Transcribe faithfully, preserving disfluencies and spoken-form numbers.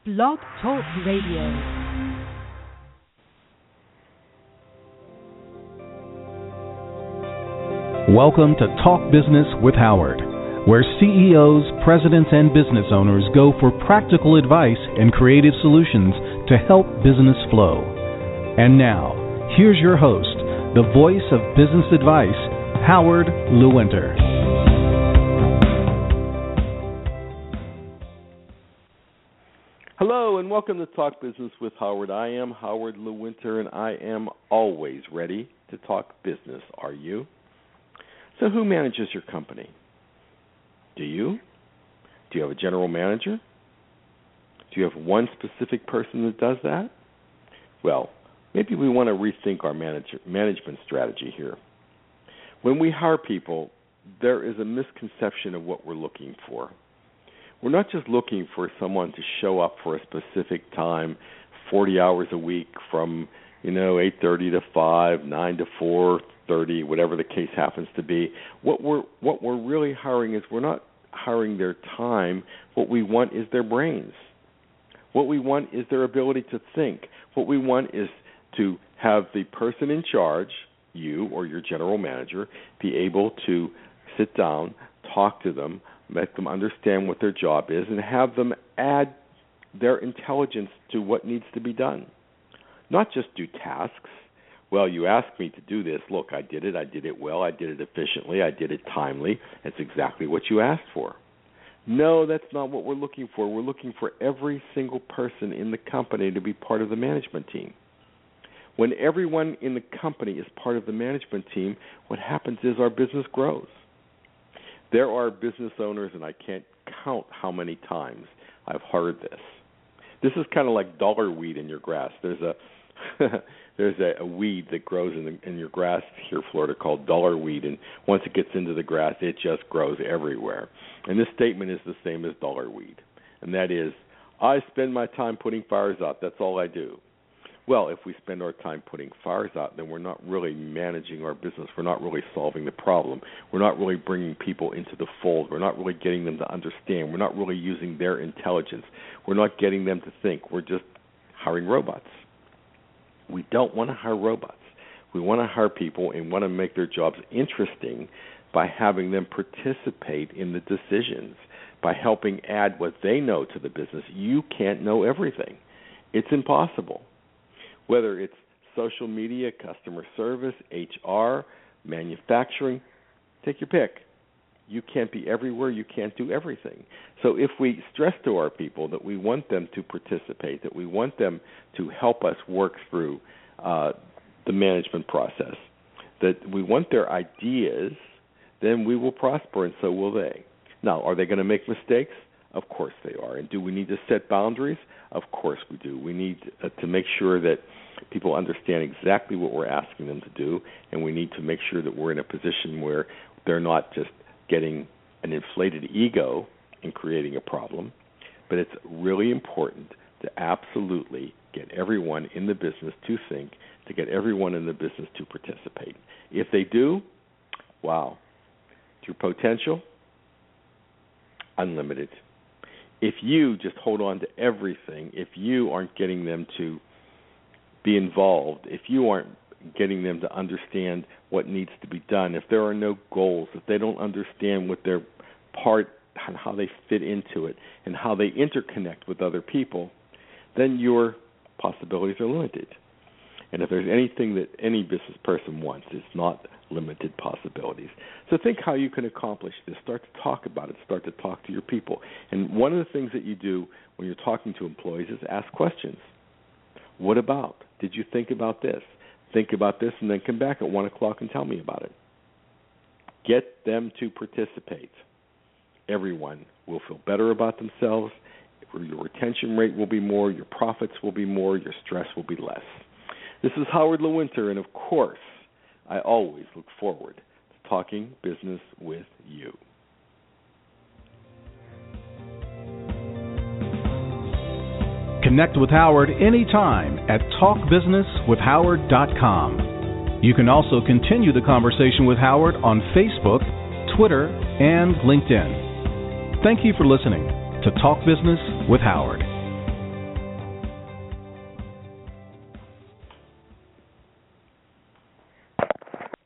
Blog Talk Radio. Welcome to Talk Business with Howard, where C E Os, presidents, and business owners go for practical advice and creative solutions to help business flow. And now, here's your host, the voice of business advice, Howard Lewinter. Hello and welcome to Talk Business with Howard. I am Howard Lewinter and I am always ready to talk business. Are you? So who manages your company? Do you? Do you have a general manager? Do you have one specific person that does that? Well, maybe we want to rethink our manager, management strategy here. When we hire people, there is a misconception of what we're looking for. We're not just looking for someone to show up for a specific time, forty hours a week from, you know, eight thirty to five, nine to four thirty, whatever the case happens to be. What we're what we're really hiring is we're not hiring their time. What we want is their brains. What we want is their ability to think. What we want is to have the person in charge, you or your general manager, be able to sit down, talk to them, make them understand what their job is, and have them add their intelligence to what needs to be done. Not just do tasks. Well, you asked me to do this. Look, I did it. I did it well. I did it efficiently. I did it timely. That's exactly what you asked for. No, that's not what we're looking for. We're looking for every single person in the company to be part of the management team. When everyone in the company is part of the management team, what happens is our business grows. There are business owners, and I can't count how many times I've heard this. This is kind of like dollar weed in your grass. There's a there's a, a weed that grows in, the, in your grass here in Florida called dollar weed, and once it gets into the grass, it just grows everywhere. And this statement is the same as dollar weed, and that is, I spend my time putting fires out. That's all I do. Well, if we spend our time putting fires out, then we're not really managing our business. We're not really solving the problem. We're not really bringing people into the fold. We're not really getting them to understand. We're not really using their intelligence. We're not getting them to think. We're just hiring robots. We don't want to hire robots. We want to hire people and want to make their jobs interesting by having them participate in the decisions, by helping add what they know to the business. You can't know everything. It's impossible. Whether it's social media, customer service, H R, manufacturing, take your pick. You can't be everywhere. You can't do everything. So if we stress to our people that we want them to participate, that we want them to help us work through uh, the management process, that we want their ideas, then we will prosper and so will they. Now, are they going to make mistakes? Of course they are. And do we need to set boundaries? Of course we do. We need uh, to make sure that people understand exactly what we're asking them to do, and we need to make sure that we're in a position where they're not just getting an inflated ego and creating a problem. But it's really important to absolutely get everyone in the business to think, to get everyone in the business to participate. If they do, wow, your potential, unlimited. If you just hold on to everything, if you aren't getting them to be involved, if you aren't getting them to understand what needs to be done, if there are no goals, if they don't understand what their part and how they fit into it and how they interconnect with other people, then your possibilities are limited. And if there's anything that any business person wants, it's not limited possibilities. So think how you can accomplish this. Start to talk about it. Start to talk to your people. And one of the things that you do when you're talking to employees is ask questions. What about? Did you think about this? Think about this and then come back at one o'clock and tell me about it. Get them to participate. Everyone will feel better about themselves. Your retention rate will be more. Your profits will be more. Your stress will be less. This is Howard Lewinter, and of course, I always look forward to talking business with you. Connect with Howard anytime at talk business with howard dot com. You can also continue the conversation with Howard on Facebook, Twitter, and LinkedIn. Thank you for listening to Talk Business with Howard.